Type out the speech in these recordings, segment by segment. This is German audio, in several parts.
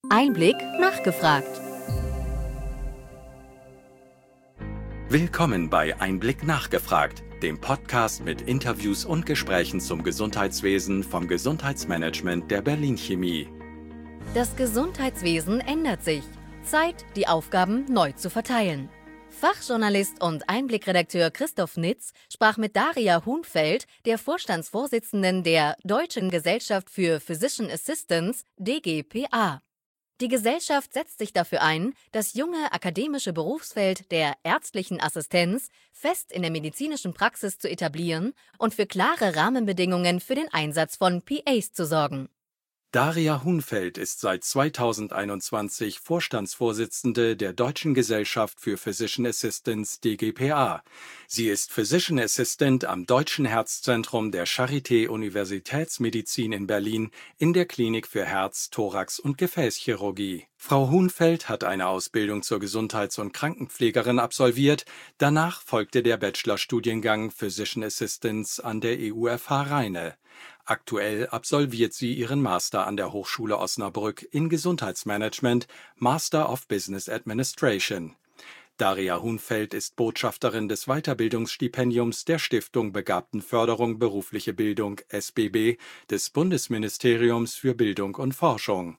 Einblick nachgefragt. Willkommen bei Einblick nachgefragt, dem Podcast mit Interviews und Gesprächen zum Gesundheitswesen vom Gesundheitsmanagement der Berlin Chemie. Das Gesundheitswesen ändert sich. Zeit, die Aufgaben neu zu verteilen. Fachjournalist und Einblickredakteur Christoph Nitz sprach mit Daria Hunfeld, der Vorstandsvorsitzenden der Deutschen Gesellschaft für Physician Assistants, DGPA. Die Gesellschaft setzt sich dafür ein, das junge akademische Berufsfeld der ärztlichen Assistenz fest in der medizinischen Praxis zu etablieren und für klare Rahmenbedingungen für den Einsatz von PAs zu sorgen. Daria Hunfeld ist seit 2021 Vorstandsvorsitzende der Deutschen Gesellschaft für Physician Assistants DGPA. Sie ist Physician Assistant am Deutschen Herzzentrum der Charité Universitätsmedizin in Berlin in der Klinik für Herz-, Thorax- und Gefäßchirurgie. Frau Hunfeld hat eine Ausbildung zur Gesundheits- und Krankenpflegerin absolviert. Danach folgte der Bachelorstudiengang Physician Assistants an der EUFH Rheine. Aktuell absolviert sie ihren Master an der Hochschule Osnabrück in Gesundheitsmanagement, Master of Business Administration. Daria Hunfeld ist Botschafterin des Weiterbildungsstipendiums der Stiftung Begabtenförderung Berufliche Bildung SBB des Bundesministeriums für Bildung und Forschung.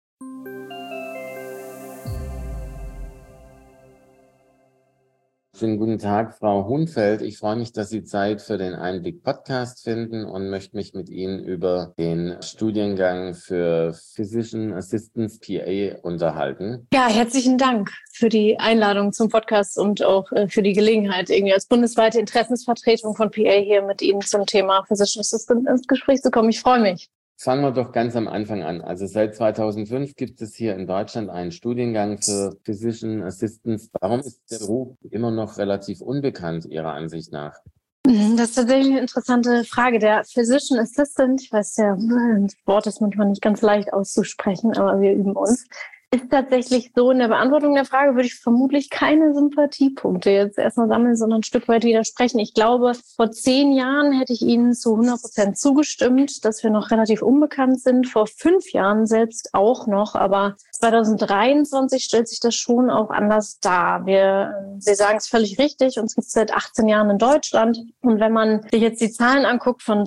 Schönen guten Tag, Frau Hunfeld. Ich freue mich, dass Sie Zeit für den Einblick-Podcast finden und möchte mich mit Ihnen über den Studiengang für Physician Assistants PA unterhalten. Ja, herzlichen Dank für die Einladung zum Podcast und auch für die Gelegenheit, irgendwie als bundesweite Interessensvertretung von PA hier mit Ihnen zum Thema Physician Assistant ins Gespräch zu kommen. Ich freue mich. Fangen wir doch ganz am Anfang an. Also seit 2005 gibt es hier in Deutschland einen Studiengang für Physician Assistants. Warum ist der Beruf immer noch relativ unbekannt, Ihrer Ansicht nach? Das ist tatsächlich eine interessante Frage. Der Physician Assistant, ich weiß ja, das Wort ist manchmal nicht ganz leicht auszusprechen, aber wir üben uns. Ist tatsächlich so, in der Beantwortung der Frage würde ich vermutlich keine Sympathiepunkte jetzt erstmal sammeln, sondern ein Stück weit widersprechen. Ich glaube, vor 10 Jahren hätte ich Ihnen zu 100% zugestimmt, dass wir noch relativ unbekannt sind. Vor 5 Jahren selbst auch noch, aber 2023 stellt sich das schon auch anders dar. Sie sagen es völlig richtig, uns gibt es seit 18 Jahren in Deutschland. Und wenn man sich jetzt die Zahlen anguckt von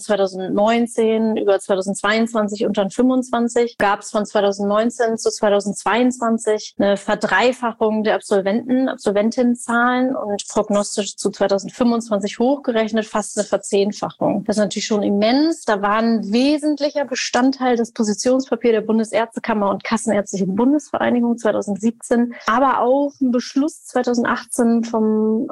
2019 über 2022 und dann 2025, gab es von 2019 zu 2022 eine Verdreifachung der Absolventinnenzahlen und prognostisch zu 2025 hochgerechnet fast eine Verzehnfachung. Das ist natürlich schon immens. Da war ein wesentlicher Bestandteil das Positionspapier der Bundesärztekammer und Kassenärztliche Bundesvereinigung 2017, aber auch ein Beschluss 2018 vom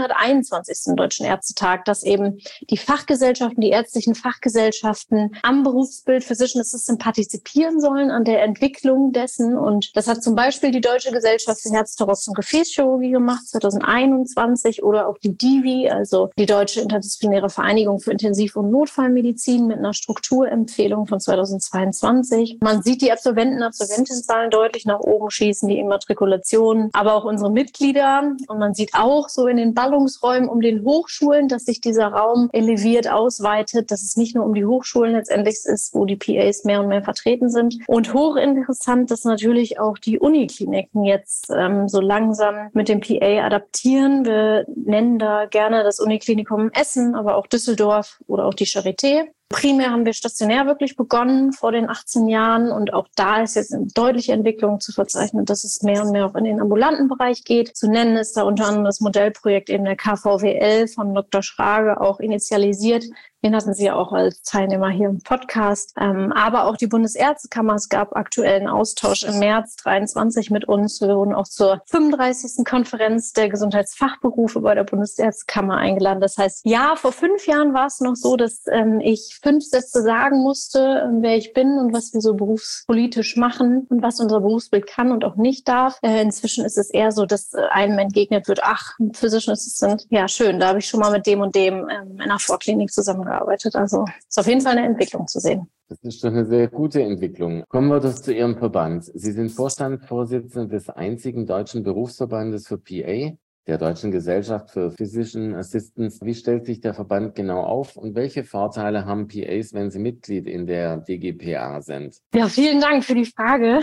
121. Deutschen Ärztetag, dass eben die Fachgesellschaften, die ärztlichen Fachgesellschaften am Berufsbild Physician Assistant partizipieren sollen, an der Entwicklung dessen. Und das hat zum Beispiel die Deutsche Gesellschaft für Herz-, Thorax- und Gefäßchirurgie gemacht 2021 oder auch die DIVI, also die Deutsche Interdisziplinäre Vereinigung für Intensiv- und Notfallmedizin mit einer Strukturempfehlung von 2022. Man sieht die Absolventinnenzahlen deutlich nach oben schießen, die Immatrikulation, aber auch unsere Mitglieder. Und man sieht auch so in den Ballungsräumen um den Hochschulen, dass sich dieser Raum eleviert ausweitet, dass es nicht nur um die Hochschulen letztendlich ist, wo die PAs mehr und mehr vertreten sind. Und hochinteressant, dass natürlich auch die Unikliniken jetzt so langsam mit dem PA adaptieren. Wir nennen da gerne das Uniklinikum Essen, aber auch Düsseldorf oder auch die Charité. Primär haben wir stationär wirklich begonnen vor den 18 Jahren und auch da ist jetzt eine deutliche Entwicklung zu verzeichnen, dass es mehr und mehr auch in den ambulanten Bereich geht. Zu nennen ist da unter anderem das Modellprojekt eben der KVWL von Dr. Schrage auch initialisiert. Den hatten Sie ja auch als Teilnehmer hier im Podcast. Aber auch die Bundesärztekammer, es gab aktuellen Austausch im März 2023 mit uns. Wir wurden auch zur 35. Konferenz der Gesundheitsfachberufe bei der Bundesärztekammer eingeladen. Das heißt, ja, vor 5 Jahren war es noch so, dass ich 5 Sätze sagen musste, wer ich bin und was wir so berufspolitisch machen und was unser Berufsbild kann und auch nicht darf. Inzwischen ist es eher so, dass einem entgegnet wird, ach, Physician Assistant, ja schön, da habe ich schon mal mit dem und dem in einer Vorklinik zusammengearbeitet. Also ist auf jeden Fall eine Entwicklung zu sehen. Das ist schon eine sehr gute Entwicklung. Kommen wir doch zu Ihrem Verband. Sie sind Vorstandsvorsitzender des einzigen deutschen Berufsverbandes für PA. der Deutschen Gesellschaft für Physician Assistants. Wie stellt sich der Verband genau auf und welche Vorteile haben PAs, wenn sie Mitglied in der DGPA sind? Ja, vielen Dank für die Frage.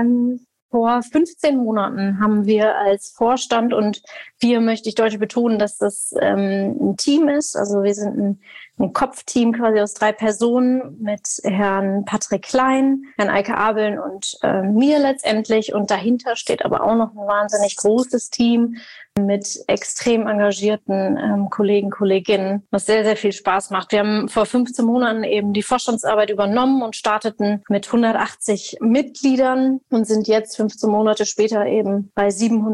Vor 15 Monaten haben wir als Vorstand, und wir möchte ich deutlich betonen, dass das ein Team ist. Also wir sind ein Kopfteam quasi aus 3 Personen mit Herrn Patrick Klein, Herrn Eike Abeln und mir letztendlich. Und dahinter steht aber auch noch ein wahnsinnig großes Team mit extrem engagierten Kollegen, Kolleginnen, was sehr, sehr viel Spaß macht. Wir haben vor 15 Monaten eben die Vorstandsarbeit übernommen und starteten mit 180 Mitgliedern und sind jetzt 15 Monate später eben bei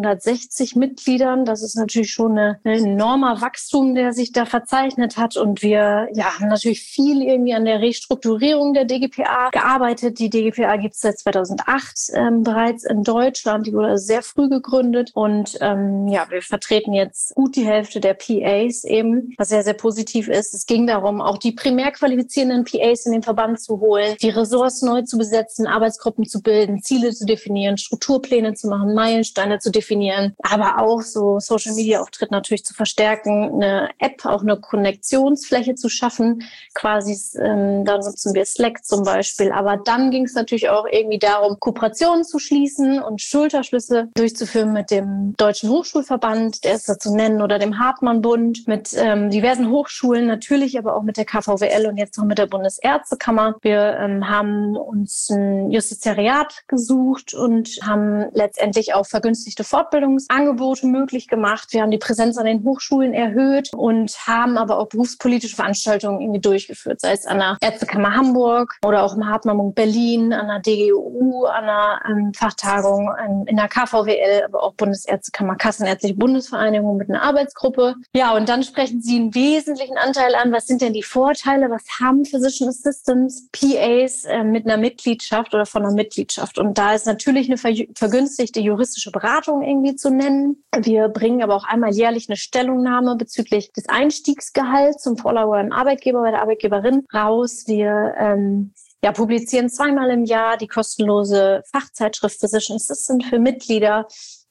760 Mitgliedern. Das ist natürlich schon ein enormer Wachstum, der sich da verzeichnet hat. Und wir haben natürlich viel irgendwie an der Restrukturierung der DGPA gearbeitet. Die DGPA gibt es seit 2008 bereits in Deutschland. Die wurde also sehr früh gegründet und wir vertreten jetzt gut die Hälfte der PAs eben, was sehr, sehr positiv ist. Es ging darum, auch die primär qualifizierenden PAs in den Verband zu holen, die Ressorts neu zu besetzen, Arbeitsgruppen zu bilden, Ziele zu definieren, Strukturpläne zu machen, Meilensteine zu definieren, aber auch so Social-Media-Auftritt natürlich zu verstärken, eine App, auch eine Konnektionsfläche zu schaffen. Quasi, da nutzen wir Slack zum Beispiel. Aber dann ging es natürlich auch irgendwie darum, Kooperationen zu schließen und Schulterschlüsse durchzuführen mit dem Deutschen Hochschulverband, der ist da zu nennen, oder dem Hartmann-Bund, mit diversen Hochschulen natürlich, aber auch mit der KVWL und jetzt noch mit der Bundesärztekammer. Wir haben uns ein Justizariat gesucht und haben letztendlich auch vergünstigte Fortbildungsangebote möglich gemacht. Wir haben die Präsenz an den Hochschulen erhöht und haben aber auch berufspolitische Veranstaltungen irgendwie durchgeführt, sei es an der Ärztekammer Hamburg oder auch im Hartmann-Bund Berlin, an der DGU, an der Fachtagung in der KVWL, aber auch Bundesärztekammer, Kassenärztliche Bundesvereinigung mit einer Arbeitsgruppe. Ja, und dann sprechen Sie einen wesentlichen Anteil an. Was sind denn die Vorteile? Was haben Physician Assistants, PAs mit einer Mitgliedschaft oder von einer Mitgliedschaft? Und da ist natürlich eine vergünstigte juristische Beratung irgendwie zu nennen. Wir bringen aber auch einmal jährlich eine Stellungnahme bezüglich des Einstiegsgehalts zum Vorlage beim Arbeitgeber, bei der Arbeitgeberin raus. Wir publizieren 2-mal im Jahr die kostenlose Fachzeitschrift Physician Assistant für Mitglieder.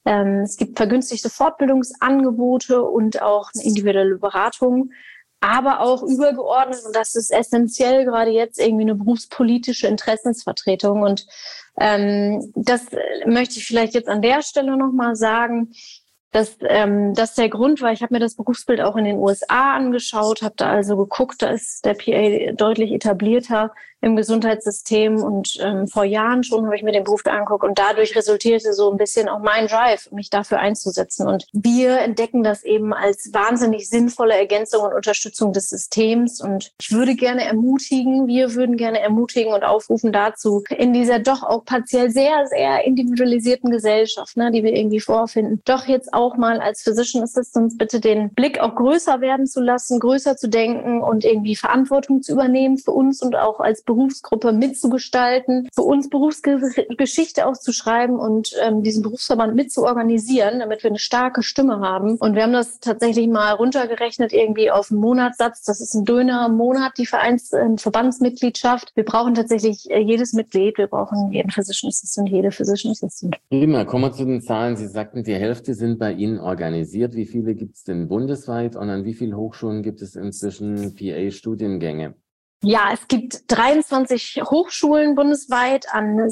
Es gibt vergünstigte Fortbildungsangebote und auch eine individuelle Beratung, aber auch übergeordnet, und das ist essentiell, gerade jetzt irgendwie eine berufspolitische Interessensvertretung. Und das möchte ich vielleicht jetzt an der Stelle nochmal sagen, dass das der Grund war. Ich habe mir das Berufsbild auch in den USA angeschaut, habe da also geguckt, da ist der PA deutlich etablierter im Gesundheitssystem und vor Jahren schon habe ich mir den Beruf angeguckt und dadurch resultierte so ein bisschen auch mein Drive, mich dafür einzusetzen. Und wir entdecken das eben als wahnsinnig sinnvolle Ergänzung und Unterstützung des Systems. Und wir würden gerne ermutigen und aufrufen dazu, in dieser doch auch partiell sehr, sehr individualisierten Gesellschaft, die wir irgendwie vorfinden, doch jetzt auch mal als Physician Assistants bitte den Blick auch größer werden zu lassen, größer zu denken und irgendwie Verantwortung zu übernehmen für uns und auch als Berufsgruppe mitzugestalten, für uns Berufsgeschichte auszuschreiben und diesen Berufsverband mitzuorganisieren, damit wir eine starke Stimme haben. Und wir haben das tatsächlich mal runtergerechnet irgendwie auf einen Monatssatz. Das ist ein Döner im Monat, die Verbandsmitgliedschaft. Wir brauchen tatsächlich jedes Mitglied. Wir brauchen jeden Physician Assistant, jede Physician Assistant. Prima, kommen wir zu den Zahlen. Sie sagten, die Hälfte sind bei Ihnen organisiert. Wie viele gibt es denn bundesweit und an wie vielen Hochschulen gibt es inzwischen PA-Studiengänge? Ja, es gibt 23 Hochschulen bundesweit an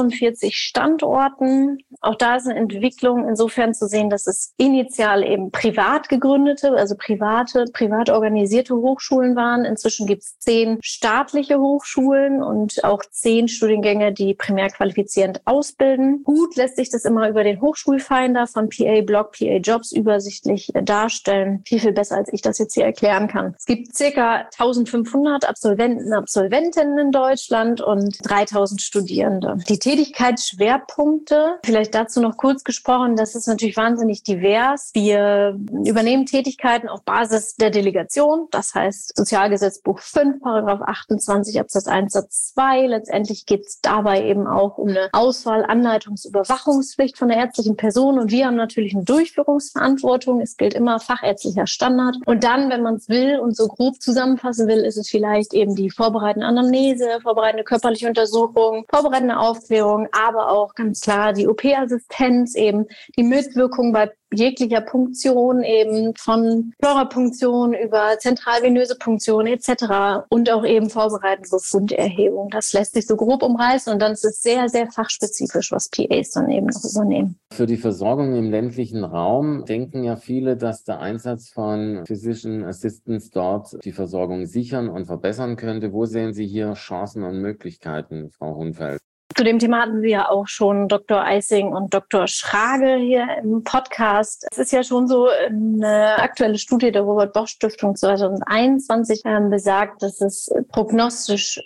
46 Standorten. Auch da ist eine Entwicklung insofern zu sehen, dass es initial eben privat gegründete, also privat organisierte Hochschulen waren. Inzwischen gibt es 10 staatliche Hochschulen und auch 10 Studiengänge, die primär qualifizierend ausbilden. Gut lässt sich das immer über den Hochschulfinder von PA-Blog, PA-Jobs übersichtlich darstellen. Viel, viel besser, als ich das jetzt hier erklären kann. Es gibt ca. 1500 Absolventinnen in Deutschland und 3000 Studierende. Die Tätigkeitsschwerpunkte, vielleicht dazu noch kurz gesprochen, das ist natürlich wahnsinnig divers. Wir übernehmen Tätigkeiten auf Basis der Delegation, das heißt Sozialgesetzbuch 5, Paragraph 28 Absatz 1 Satz 2. Letztendlich geht es dabei eben auch um eine Auswahl, Anleitungs-, Überwachungspflicht von der ärztlichen Person und wir haben natürlich eine Durchführungsverantwortung. Es gilt immer fachärztlicher Standard. Und dann, wenn man es will und so grob zusammenfassen will, ist es vielleicht eben die vorbereitende Anamnese, vorbereitende körperliche Untersuchung, vorbereitende Aufklärung, aber auch ganz klar die OP-Assistenz, eben die Mitwirkung bei jeglicher Punktion, eben von Pleurapunktion über zentralvenöse Punktion etc. und auch eben vorbereitende Befunderhebung. Das lässt sich so grob umreißen und dann ist es sehr, sehr fachspezifisch, was PAs dann eben noch übernehmen. Für die Versorgung im ländlichen Raum denken ja viele, dass der Einsatz von Physician Assistants dort die Versorgung sichern und verbessern könnte. Wo sehen Sie hier Chancen und Möglichkeiten, Frau Hunfeld? Zu dem Thema hatten Sie ja auch schon Dr. Eising und Dr. Schrage hier im Podcast. Es ist ja schon so, eine aktuelle Studie der Robert-Bosch-Stiftung 2021 besagt, dass es prognostisch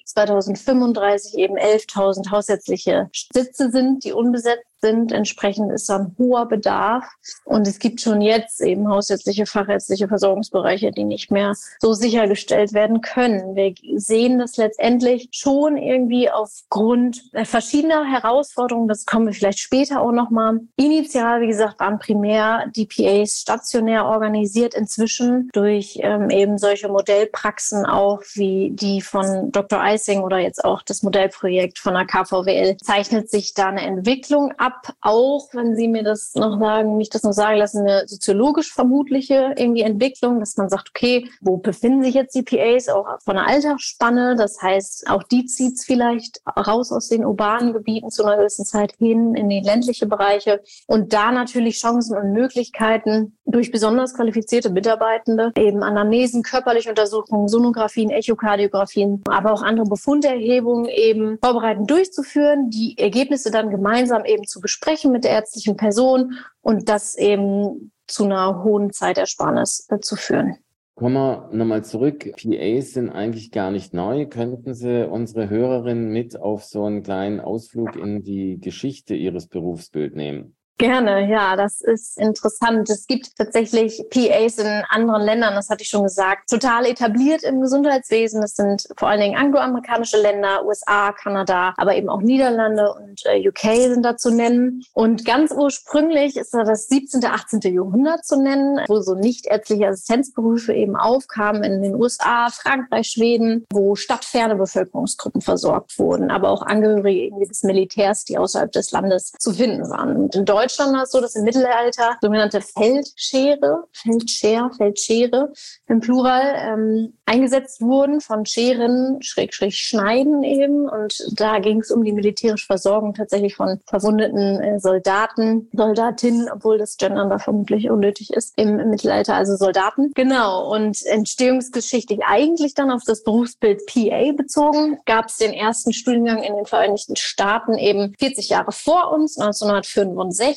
2035 eben 11.000 hausärztliche Sitze sind, die unbesetzt sind. Entsprechend ist da ein hoher Bedarf. Und es gibt schon jetzt eben hausärztliche, fachärztliche Versorgungsbereiche, die nicht mehr so sichergestellt werden können. Wir sehen das letztendlich schon irgendwie aufgrund verschiedener Herausforderungen. Das kommen wir vielleicht später auch nochmal. Initial, wie gesagt, waren primär die PAs stationär organisiert. Inzwischen durch eben solche Modellpraxen auch wie die von Dr. Eising oder jetzt auch das Modellprojekt von der KVWL zeichnet sich da eine Entwicklung ab. Auch, wenn Sie mir das noch sagen, mich das noch sagen lassen, eine soziologisch vermutliche irgendwie Entwicklung, dass man sagt, okay, wo befinden sich jetzt die PAs auch von der Altersspanne? Das heißt, auch die zieht es vielleicht raus aus den urbanen Gebieten zu einer gewissen Zeit hin in die ländliche Bereiche und da natürlich Chancen und Möglichkeiten durch besonders qualifizierte Mitarbeitende, eben Anamnesen, körperliche Untersuchungen, Sonographien, Echokardiografien, aber auch andere Befunderhebungen eben vorbereitend durchzuführen, die Ergebnisse dann gemeinsam eben zu besprechen mit der ärztlichen Person und das eben zu einer hohen Zeitersparnis zu führen. Kommen wir nochmal zurück. PAs sind eigentlich gar nicht neu. Könnten Sie unsere Hörerinnen mit auf so einen kleinen Ausflug in die Geschichte Ihres Berufsbilds nehmen? Gerne, ja, das ist interessant. Es gibt tatsächlich PAs in anderen Ländern, das hatte ich schon gesagt, total etabliert im Gesundheitswesen. Das sind vor allen Dingen angloamerikanische Länder, USA, Kanada, aber eben auch Niederlande und UK sind da zu nennen. Und ganz ursprünglich ist da das 17., 18. Jahrhundert zu nennen, wo so nichtärztliche Assistenzberufe eben aufkamen in den USA, Frankreich, Schweden, wo stadtferne Bevölkerungsgruppen versorgt wurden, aber auch Angehörige des Militärs, die außerhalb des Landes zu finden waren. Und in Deutschland war es so, dass im Mittelalter sogenannte Feldschere im Plural eingesetzt wurden von Scheren, Schneiden eben. Und da ging es um die militärische Versorgung tatsächlich von verwundeten Soldaten, Soldatinnen, obwohl das Gendern da vermutlich unnötig ist im Mittelalter, also Soldaten. Genau, und entstehungsgeschichtlich eigentlich dann auf das Berufsbild PA bezogen, gab es den ersten Studiengang in den Vereinigten Staaten eben 40 Jahre vor uns, 1965.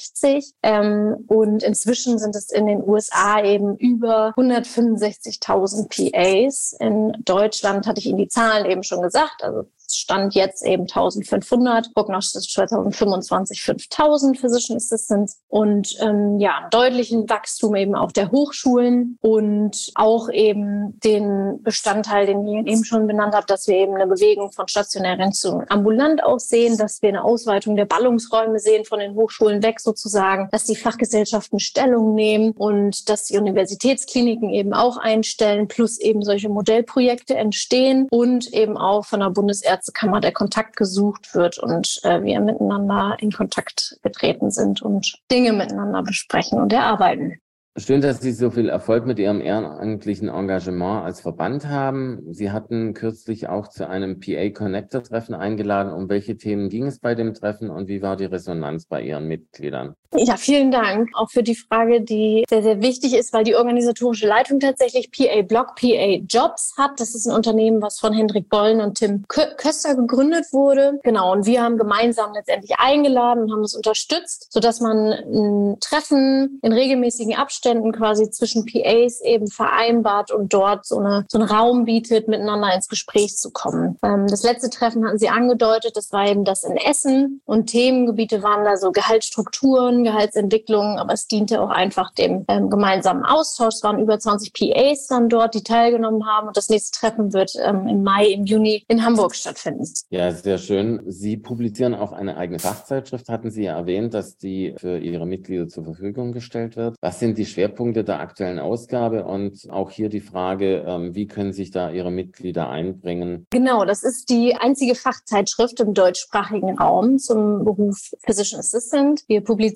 Und inzwischen sind es in den USA eben über 165.000 PAs. In Deutschland hatte ich Ihnen die Zahlen eben schon gesagt, also Stand jetzt eben 1.500, prognostisch 2025 5.000 Physician Assistants und einen deutlichen Wachstum eben auch der Hochschulen und auch eben den Bestandteil, den ich eben schon benannt habe, dass wir eben eine Bewegung von stationär zu ambulant aussehen, dass wir eine Ausweitung der Ballungsräume sehen von den Hochschulen weg sozusagen, dass die Fachgesellschaften Stellung nehmen und dass die Universitätskliniken eben auch einstellen, plus eben solche Modellprojekte entstehen und eben auch von der Bundesärztekammer der Kontakt gesucht wird und wir miteinander in Kontakt getreten sind und Dinge miteinander besprechen und erarbeiten. Schön, dass Sie so viel Erfolg mit Ihrem ehrenamtlichen Engagement als Verband haben. Sie hatten kürzlich auch zu einem PA-Connector-Treffen eingeladen. Um welche Themen ging es bei dem Treffen und wie war die Resonanz bei Ihren Mitgliedern? Ja, vielen Dank auch für die Frage, die sehr, sehr wichtig ist, weil die organisatorische Leitung tatsächlich PA-Blog, PA-Jobs hat. Das ist ein Unternehmen, was von Hendrik Bollen und Tim Köster gegründet wurde. Genau, und wir haben gemeinsam letztendlich eingeladen und haben es unterstützt, sodass man ein Treffen in regelmäßigen Abständen quasi zwischen PAs eben vereinbart und dort so einen Raum bietet, miteinander ins Gespräch zu kommen. Das letzte Treffen hatten Sie angedeutet, das war eben das in Essen und Themengebiete waren da so Gehaltsstrukturen, Gehaltsentwicklung, aber es diente auch einfach dem gemeinsamen Austausch. Es waren über 20 PAs dann dort, die teilgenommen haben und das nächste Treffen wird im Juni in Hamburg stattfinden. Ja, sehr schön. Sie publizieren auch eine eigene Fachzeitschrift, hatten Sie ja erwähnt, dass die für Ihre Mitglieder zur Verfügung gestellt wird. Was sind die Schwerpunkte der aktuellen Ausgabe und auch hier die Frage, wie können sich da Ihre Mitglieder einbringen? Genau, das ist die einzige Fachzeitschrift im deutschsprachigen Raum zum Beruf Physician Assistant. Wir publizieren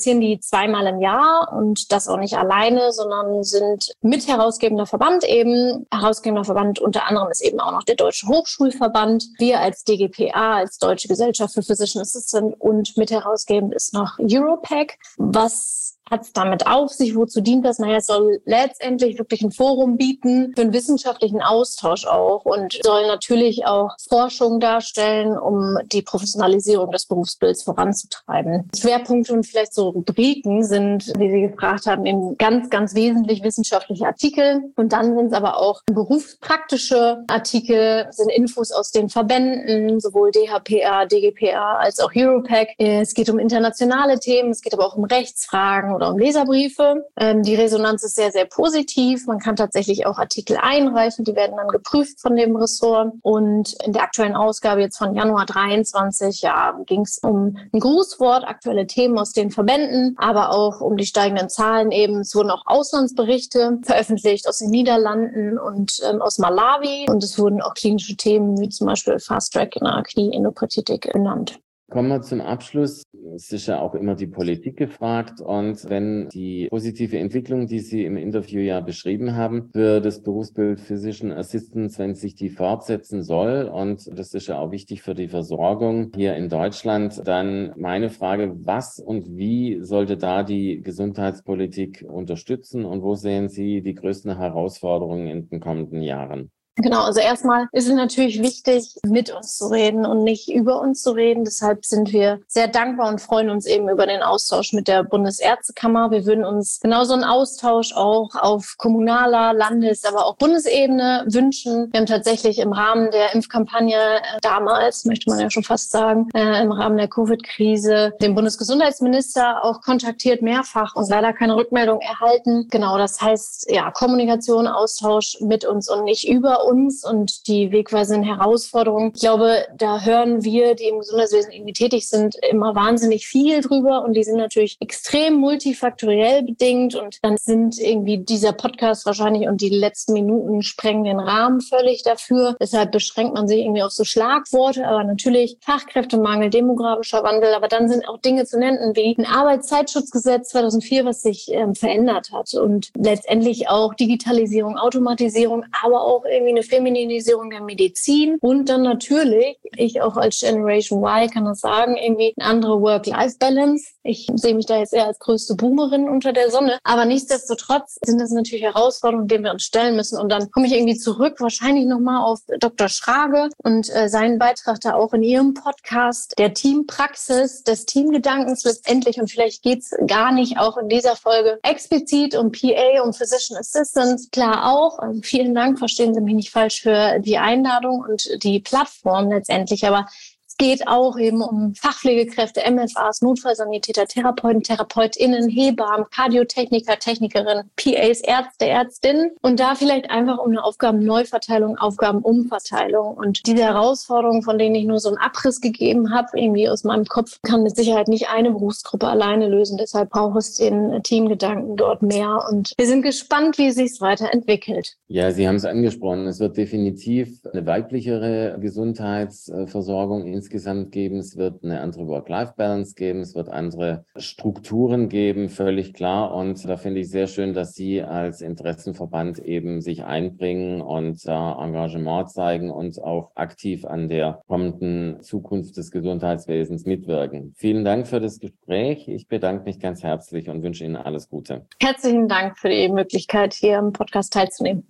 publizieren die 2-mal im Jahr und das auch nicht alleine, sondern sind mitherausgebender Verband eben. Herausgebender Verband unter anderem ist eben auch noch der Deutsche Hochschulverband. Wir als DGPA, als Deutsche Gesellschaft für Physician Assistant, und mitherausgebend ist noch EuroPac. Was hat es damit auf sich? Wozu dient das? Naja, es soll letztendlich wirklich ein Forum bieten für einen wissenschaftlichen Austausch auch und soll natürlich auch Forschung darstellen, um die Professionalisierung des Berufsbilds voranzutreiben. Schwerpunkte und vielleicht so Rubriken sind, wie Sie gefragt haben, eben ganz, ganz wesentlich wissenschaftliche Artikel. Und dann sind es aber auch berufspraktische Artikel, sind Infos aus den Verbänden, sowohl DHPA, DGPA als auch EuroPac. Es geht um internationale Themen, es geht aber auch um Rechtsfragen oder um Leserbriefe. Die Resonanz ist sehr, sehr positiv. Man kann tatsächlich auch Artikel einreichen, die werden dann geprüft von dem Ressort. Und in der aktuellen Ausgabe jetzt von Januar 23, ging es um ein Grußwort, aktuelle Themen aus den Verbänden, aber auch um die steigenden Zahlen eben. Es wurden auch Auslandsberichte veröffentlicht aus den Niederlanden und aus Malawi. Und es wurden auch klinische Themen wie zum Beispiel Fast Track in der Knie-Endokarditis genannt. Kommen wir zum Abschluss. Es ist ja auch immer die Politik gefragt. Und wenn die positive Entwicklung, die Sie im Interview ja beschrieben haben, für das Berufsbild Physician Assistants, wenn sich die fortsetzen soll, und das ist ja auch wichtig für die Versorgung hier in Deutschland, dann meine Frage, was und wie sollte da die Gesundheitspolitik unterstützen und wo sehen Sie die größten Herausforderungen in den kommenden Jahren? Genau, also erstmal ist es natürlich wichtig, mit uns zu reden und nicht über uns zu reden. Deshalb sind wir sehr dankbar und freuen uns eben über den Austausch mit der Bundesärztekammer. Wir würden uns genauso einen Austausch auch auf kommunaler, Landes-, aber auch Bundesebene wünschen. Wir haben tatsächlich im Rahmen der Impfkampagne damals, möchte man ja schon fast sagen, im Rahmen der Covid-Krise den Bundesgesundheitsminister auch kontaktiert, mehrfach, und leider keine Rückmeldung erhalten. Genau, das heißt, Kommunikation, Austausch mit uns und nicht über uns und die wegweisenden Herausforderungen. Ich glaube, da hören wir, die im Gesundheitswesen irgendwie tätig sind, immer wahnsinnig viel drüber, und die sind natürlich extrem multifaktoriell bedingt, und dann sind irgendwie dieser Podcast wahrscheinlich und die letzten Minuten sprengen den Rahmen völlig dafür. Deshalb beschränkt man sich irgendwie auf so Schlagworte, aber natürlich Fachkräftemangel, demografischer Wandel, aber dann sind auch Dinge zu nennen wie ein Arbeitszeitschutzgesetz 2004, was sich verändert hat, und letztendlich auch Digitalisierung, Automatisierung, aber auch irgendwie eine Feminisierung der Medizin, und dann natürlich, ich auch als Generation Y kann das sagen, irgendwie eine andere Work-Life-Balance. Ich sehe mich da jetzt eher als größte Boomerin unter der Sonne, aber nichtsdestotrotz sind das natürlich Herausforderungen, denen wir uns stellen müssen, und dann komme ich irgendwie zurück, wahrscheinlich nochmal auf Dr. Schrage und seinen Beitrag da auch in ihrem Podcast der Teampraxis, des Teamgedankens letztendlich, und vielleicht geht's gar nicht auch in dieser Folge explizit um PA, um Physician Assistants, klar auch. Vielen Dank, verstehen Sie mich nicht falsch, für die Einladung und die Plattform letztendlich, aber es geht auch eben um Fachpflegekräfte, MFAs, Notfallsanitäter, Therapeuten, TherapeutInnen, Hebammen, Kardiotechniker, Technikerinnen, PAs, Ärzte, Ärztinnen, und da vielleicht einfach um eine Aufgabenneuverteilung, Aufgabenumverteilung. Und diese Herausforderungen, von denen ich nur so einen Abriss gegeben habe, irgendwie aus meinem Kopf, kann mit Sicherheit nicht eine Berufsgruppe alleine lösen. Deshalb braucht es den Teamgedanken dort mehr, und wir sind gespannt, wie es sich weiterentwickelt. Ja, Sie haben es angesprochen. Es wird definitiv eine weiblichere Gesundheitsversorgung insgesamt geben. Es wird eine andere Work-Life-Balance geben. Es wird andere Strukturen geben, völlig klar. Und da finde ich sehr schön, dass Sie als Interessenverband eben sich einbringen und Engagement zeigen und auch aktiv an der kommenden Zukunft des Gesundheitswesens mitwirken. Vielen Dank für das Gespräch. Ich bedanke mich ganz herzlich und wünsche Ihnen alles Gute. Herzlichen Dank für die Möglichkeit, hier im Podcast teilzunehmen.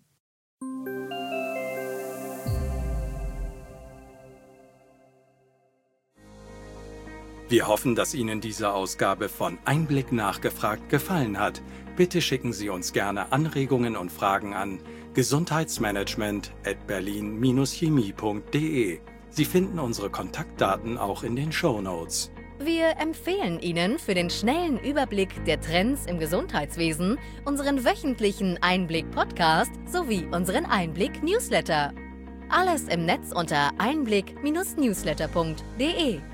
Wir hoffen, dass Ihnen diese Ausgabe von Einblick nachgefragt gefallen hat. Bitte schicken Sie uns gerne Anregungen und Fragen an gesundheitsmanagement@berlin-chemie.de. Sie finden unsere Kontaktdaten auch in den Shownotes. Wir empfehlen Ihnen für den schnellen Überblick der Trends im Gesundheitswesen unseren wöchentlichen Einblick-Podcast sowie unseren Einblick-Newsletter. Alles im Netz unter einblick-newsletter.de.